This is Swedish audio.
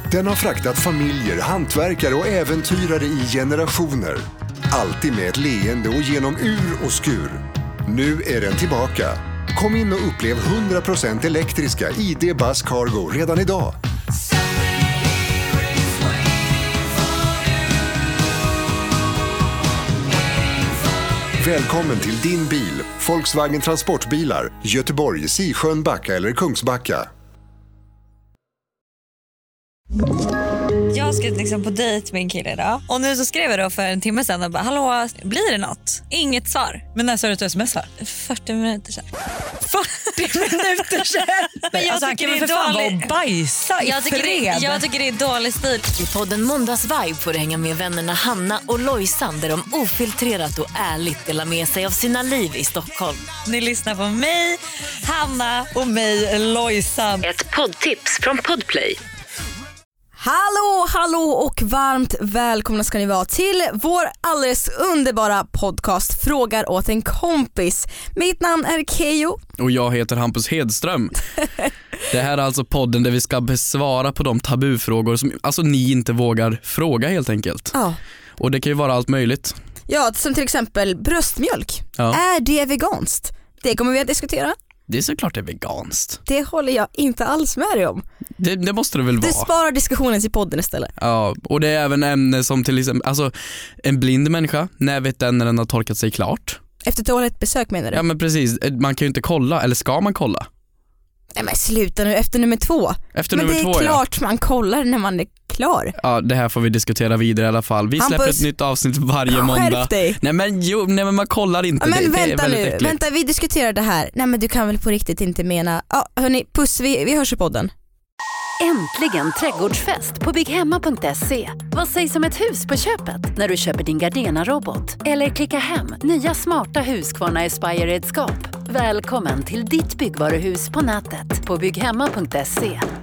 Den har fraktat familjer, hantverkare och äventyrare i generationer. Alltid med ett leende och genom ur och skur. Nu är den tillbaka. Kom in och upplev 100% elektriska ID Buzz Cargo redan idag. Välkommen till din bil, Volkswagen Transportbilar, Göteborg, Sisjön, Backa eller Kungsbacka. Jag ska liksom på dejt med en kille idag. Och nu så skrev jag då för en timme sedan och bara, hallå, blir det något? Inget svar. Men när sa du att du smsar? 40 minuter sedan. 40 minuter sedan? Men jag tycker det är dålig. Bajsa i fred. Jag tycker det är dålig stil. I podden Måndagsvibe får du hänga med vännerna Hanna och Lojsan, där de ofiltrerat och ärligt delar med sig av sina liv i Stockholm. Ni lyssnar på mig, Hanna och mig, Lojsan. Ett poddtips från Podplay. Hallå och varmt välkomna ska ni vara till vår alldeles underbara podcast Frågar åt en kompis. Mitt namn är Keyyo. Och jag heter Hampus Hedström. Det här är alltså podden där vi ska besvara på de tabufrågor som alltså ni inte vågar fråga helt enkelt. Ja. Och det kan ju vara allt möjligt. Ja, som till exempel bröstmjölk. Ja. Är det veganskt? Det kommer vi att diskutera. Det är såklart det är veganskt. Det håller jag inte alls med dig om. Det måste det väl vara. Du sparar diskussionen till podden istället. Ja, och det är även ämne som till exempel, alltså en blind människa, när vet den när den har torkat sig klart? Efter toalettbesök menar du? Ja men precis, man kan ju inte kolla, eller ska man kolla? Nej men sluta nu, efter nummer 2. Men det är klart man kollar när man är klar. Ja, det här får vi diskutera vidare i alla fall. Vi släpper ett nytt avsnitt varje måndag. Skärp dig. Nej men man kollar inte. Ja, men det är väldigt äckligt. Vänta, vi diskuterar det här. Nej men du kan väl på riktigt inte mena. Ja hörni, puss, vi hörs i podden. Äntligen trädgårdsfest på bygghemma.se. Vad sägs om ett hus på köpet när du köper din Gardena-robot? Eller klicka hem nya smarta Husqvarna Aspire-redskap. Välkommen till ditt byggvaruhus på nätet på bygghemma.se.